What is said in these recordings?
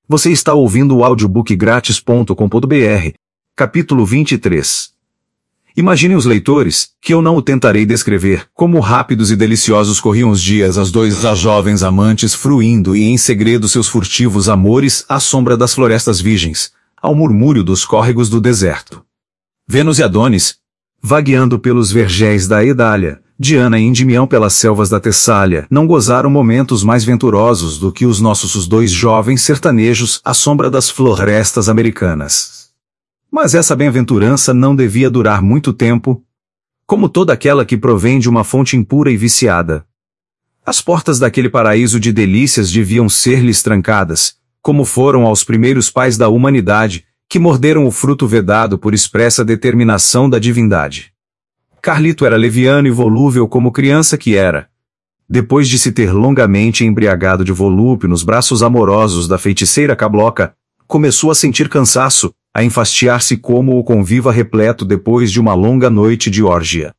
Você está ouvindo o audiobookgratis.com.br, capítulo 23. Imaginem os leitores, que eu não o tentarei descrever, como rápidos e deliciosos corriam os dias as dois jovens amantes fruindo e em segredo seus furtivos amores à sombra das florestas virgens, ao murmúrio dos córregos do deserto. Vênus e Adonis, vagueando pelos vergéis da Idália, Diana e Endimião pelas selvas da Tessália, não gozaram momentos mais venturosos do que os nossos dois jovens sertanejos à sombra das florestas americanas. Mas essa bem-aventurança não devia durar muito tempo, como toda aquela que provém de uma fonte impura e viciada. As portas daquele paraíso de delícias deviam ser-lhes trancadas, como foram aos primeiros pais da humanidade, que morderam o fruto vedado por expressa determinação da divindade. Carlito era leviano e volúvel como criança que era. Depois de se ter longamente embriagado de volúpio nos braços amorosos da feiticeira cabloca, começou a sentir cansaço, a enfastiar-se como o conviva repleto depois de uma longa noite de orgia.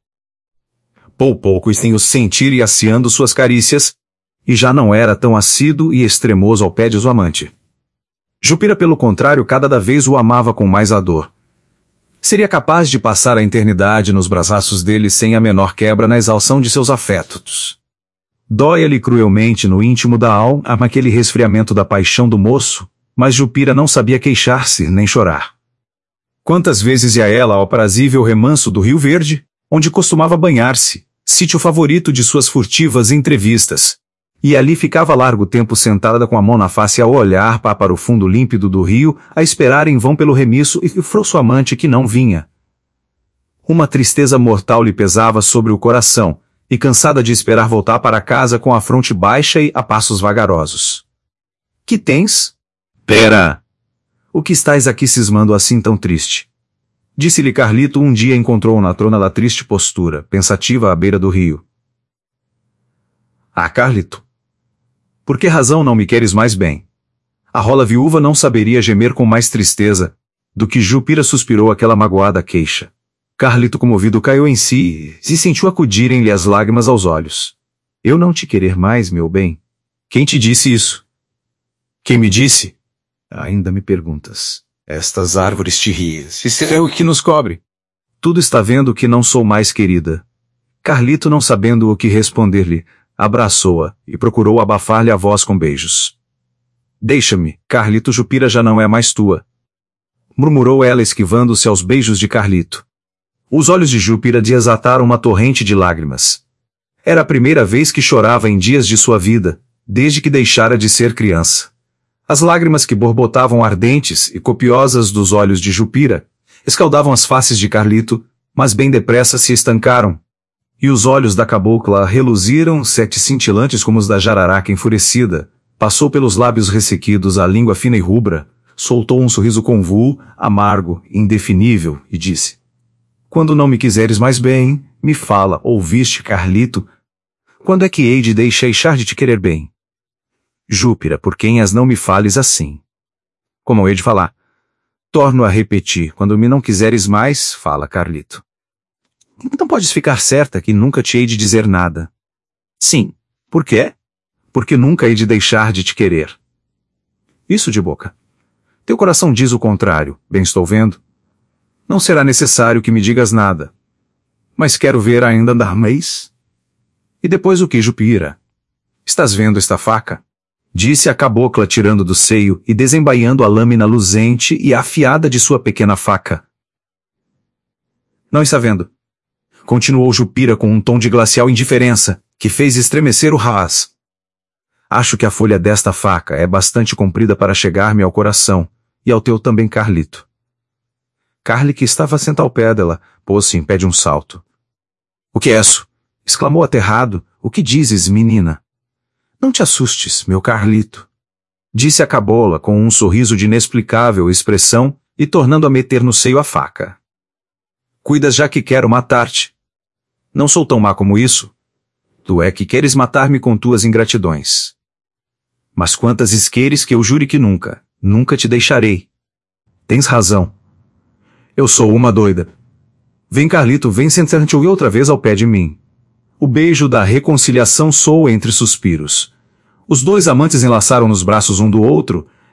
Pouco sem o sentir e aciando suas carícias, e já não era tão assíduo e extremoso ao pé de sua amante. Jupira, pelo contrário, cada vez o amava com mais ardor. Seria capaz de passar a eternidade nos braços dele sem a menor quebra na exaustão de seus afetos. Dóia-lhe cruelmente no íntimo da alma aquele resfriamento da paixão do moço, mas Jupira não sabia queixar-se nem chorar. Quantas vezes ia ela ao aprazível remanso do Rio Verde, onde costumava banhar-se, sítio favorito de suas furtivas entrevistas, e ali ficava largo tempo sentada com a mão na face a olhar para o fundo límpido do rio, a esperar em vão pelo remisso e frouxo amante que não vinha. Uma tristeza mortal lhe pesava sobre o coração, e cansada de esperar voltar para casa com a fronte baixa e a passos vagarosos. — Que tens? — Pera! O que estás aqui cismando assim tão triste? Disse-lhe Carlito um dia encontrou na trona da triste postura, pensativa à beira do rio. — Ah, Carlito! Por que razão não me queres mais bem? A rola viúva não saberia gemer com mais tristeza do que Jupira suspirou aquela magoada queixa. Carlito, comovido, caiu em si e sentiu acudirem-lhe as lágrimas aos olhos. — Eu não te querer mais, meu bem? Quem te disse isso? — Quem me disse? Ainda me perguntas. Estas árvores te rias. Isso é o que nos cobre. Tudo está vendo que não sou mais querida. Carlito, não sabendo o que responder-lhe, abraçou-a e procurou abafar-lhe a voz com beijos. — Deixa-me, Carlito, Jupira já não é mais tua. Murmurou ela esquivando-se aos beijos de Carlito. Os olhos de Jupira desataram uma torrente de lágrimas. Era a primeira vez que chorava em dias de sua vida, desde que deixara de ser criança. As lágrimas que borbotavam ardentes e copiosas dos olhos de Jupira escaldavam as faces de Carlito, mas bem depressa se estancaram. E os olhos da cabocla reluziram, sete cintilantes como os da jararaca enfurecida, passou pelos lábios ressequidos a língua fina e rubra, soltou um sorriso convulso, amargo, indefinível, e disse: — Quando não me quiseres mais bem, me fala, ouviste, Carlito? Quando é que hei de deixar de te querer bem? Júpira, por quem as não me fales assim? Como hei de falar? Torno a repetir, quando me não quiseres mais, fala, Carlito. Então podes ficar certa que nunca te hei de dizer nada. Sim. Por quê? Porque nunca hei de deixar de te querer. Isso de boca. Teu coração diz o contrário, bem estou vendo. Não será necessário que me digas nada. Mas quero ver ainda andar mês. E depois o que, Jupira? Estás vendo esta faca? Disse a cabocla tirando do seio e desembaiando a lâmina luzente e afiada de sua pequena faca. Não está vendo? Continuou Jupira com um tom de glacial indiferença, que fez estremecer o rapaz. Acho que a folha desta faca é bastante comprida para chegar-me ao coração, e ao teu também, Carlito. Carli, que estava sentado ao pé dela, pôs-se em pé de um salto. — O que é isso? — exclamou aterrado. — O que dizes, menina? — Não te assustes, meu Carlito. Disse a cabola com um sorriso de inexplicável expressão e tornando a meter no seio a faca. — Cuidas já que quero matar-te. Não sou tão má como isso. Tu é que queres matar-me com tuas ingratidões. Mas quantas queres que eu jure que nunca, nunca te deixarei. Tens razão. Eu sou uma doida. Vem, Carlito, vem sentar-te outra vez ao pé de mim. O beijo da reconciliação soou entre suspiros. Os dois amantes enlaçaram nos braços um do outro,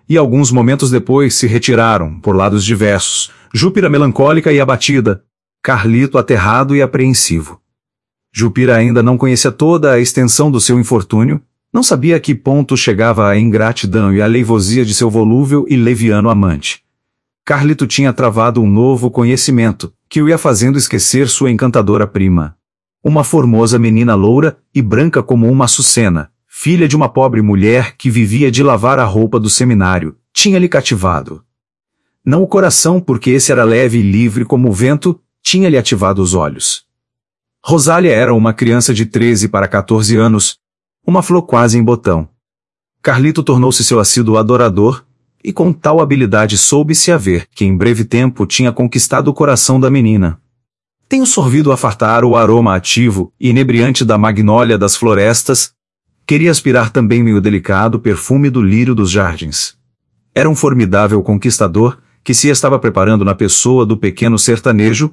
e alguns momentos depois se retiraram, por lados diversos, Jupira melancólica e abatida, Carlito aterrado e apreensivo. Jupira ainda não conhecia toda a extensão do seu infortúnio, não sabia a que ponto chegava a ingratidão e a leivosia de seu volúvel e leviano amante. Carlito tinha travado um novo conhecimento, que o ia fazendo esquecer sua encantadora prima. Uma formosa menina loura e branca como uma açucena, filha de uma pobre mulher que vivia de lavar a roupa do seminário, tinha-lhe cativado. Não o coração, porque esse era leve e livre como o vento, tinha-lhe ativado os olhos. Rosália era uma criança de 13 para 14 anos, uma flor quase em botão. Carlito tornou-se seu assíduo adorador, e com tal habilidade soube-se haver que em breve tempo tinha conquistado o coração da menina. Tenho sorvido a fartar o aroma ativo e inebriante da magnólia das florestas, queria aspirar também o delicado perfume do lírio dos jardins. Era um formidável conquistador que se estava preparando na pessoa do pequeno sertanejo,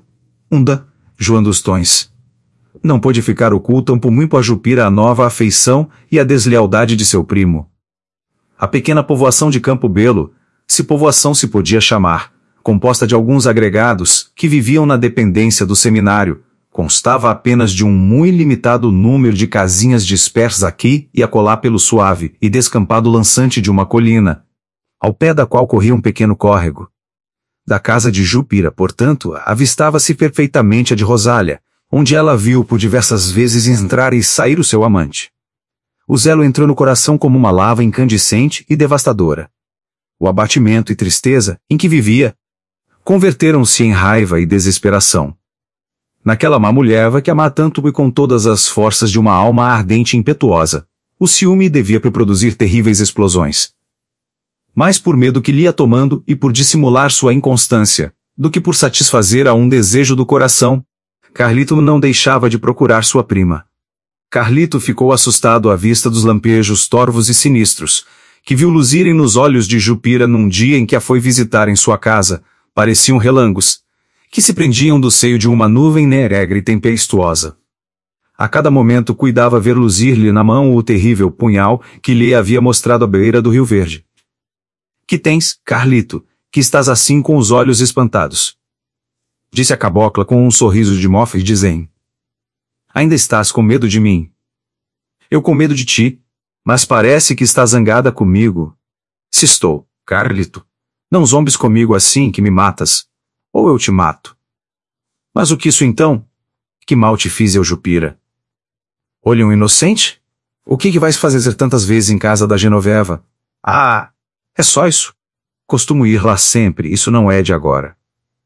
João dos Tons. Não pôde ficar oculta muito a Jupira a nova afeição e a deslealdade de seu primo. A pequena povoação de Campo Belo, se povoação se podia chamar, composta de alguns agregados que viviam na dependência do seminário, constava apenas de um muito limitado número de casinhas dispersas aqui e acolá pelo suave e descampado lançante de uma colina, ao pé da qual corria um pequeno córrego. Da casa de Jupira, portanto, avistava-se perfeitamente a de Rosália, onde ela viu por diversas vezes entrar e sair o seu amante. O zelo entrou no coração como uma lava incandescente e devastadora. O abatimento e tristeza, em que vivia, converteram-se em raiva e desesperação. Naquela má mulher que amava tanto e com todas as forças de uma alma ardente e impetuosa, o ciúme devia produzir terríveis explosões. Mais por medo que lhe ia tomando e por dissimular sua inconstância, do que por satisfazer a um desejo do coração, Carlito não deixava de procurar sua prima. Carlito ficou assustado à vista dos lampejos torvos e sinistros, que viu luzirem nos olhos de Jupira num dia em que a foi visitar em sua casa, pareciam relâmpagos, que se prendiam do seio de uma nuvem negra e tempestuosa. A cada momento cuidava ver luzir-lhe na mão o terrível punhal que lhe havia mostrado à beira do Rio Verde. Que tens, Carlito, que estás assim com os olhos espantados? Disse a cabocla com um sorriso de mofa e dizem. Ainda estás com medo de mim? Eu com medo de ti, mas parece que estás zangada comigo. Se estou, Carlito, não zombes comigo assim que me matas, ou eu te mato. Mas o que isso então? Que mal te fiz eu, Jupira? Olhe um inocente? O que vais fazer tantas vezes em casa da Genoveva? Ah, é só isso. Costumo ir lá sempre, isso não é de agora.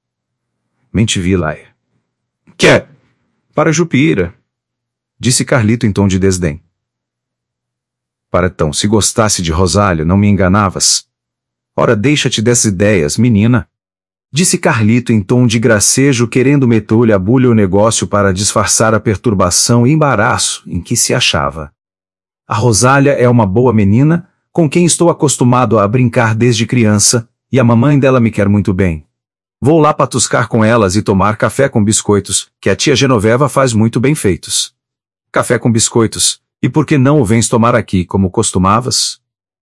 Mente vi lá. Que é? Para Jupira, disse Carlito em tom de desdém. Para então, se gostasse de Rosália, não me enganavas? Ora, deixa-te dessas ideias, menina, disse Carlito em tom de gracejo, querendo meter-lhe a bulha o negócio para disfarçar a perturbação e embaraço em que se achava. A Rosália é uma boa menina, com quem estou acostumado a brincar desde criança, e a mamãe dela me quer muito bem. Vou lá patuscar com elas e tomar café com biscoitos, que a tia Genoveva faz muito bem feitos. Café com biscoitos, e por que não o vens tomar aqui como costumavas?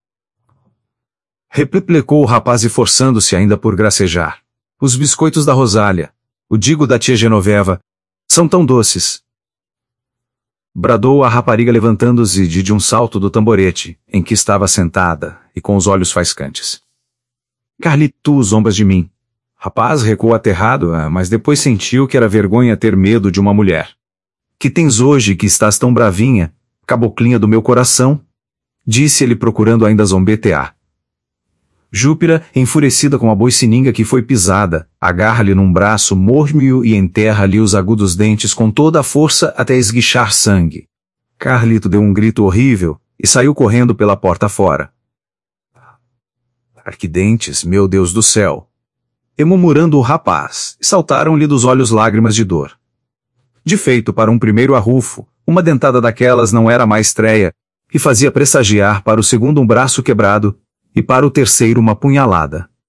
Replicou o rapaz esforçando-se ainda por gracejar. Os biscoitos da Rosália, o digo da tia Genoveva, são tão doces. Bradou a rapariga levantando-se de um salto do tamborete, em que estava sentada, e com os olhos faiscantes. Carlito, zombas de mim. Rapaz recuou aterrado, mas depois sentiu que era vergonha ter medo de uma mulher. Que tens hoje que estás tão bravinha, caboclinha do meu coração? Disse ele procurando ainda zombetear. Júpira, enfurecida com a boicininga que foi pisada, agarra-lhe num braço mórmio e enterra-lhe os agudos dentes com toda a força até esguichar sangue. Carlito deu um grito horrível e saiu correndo pela porta fora. Arquidentes, meu Deus do céu! E murmurando o rapaz, saltaram-lhe dos olhos lágrimas de dor. De feito, para um primeiro arrufo, uma dentada daquelas não era mais treia, e fazia pressagiar para o segundo um braço quebrado, e para o terceiro uma punhalada.